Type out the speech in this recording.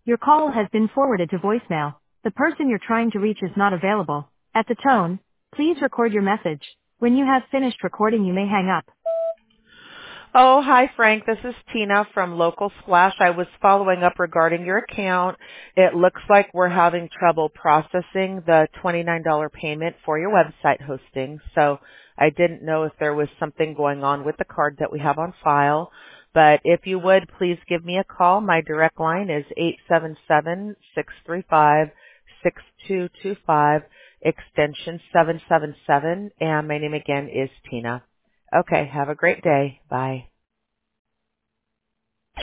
Your call has been forwarded to voicemail. The person you're trying to reach is not available. At the tone, please record your message. When you have finished recording, you may hang up. Oh, hi, Frank. This is Tina from Local Splash. I was following up regarding your account. It looks like we're having trouble processing the $29 payment for your website hosting. So I didn't know if there was something going on with the card that we have on file. But if you would, please give me a call. My direct line is 877-635-6225, extension 777. And my name again is Tina. Okay, have a great day. Bye.